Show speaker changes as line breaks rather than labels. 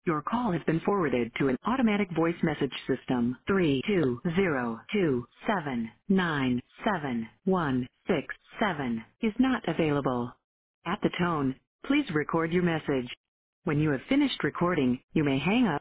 Your call has been forwarded to an automatic voice message system. 32027971167 is not available. At the tone, please record your message. When you have finished recording, you may hang up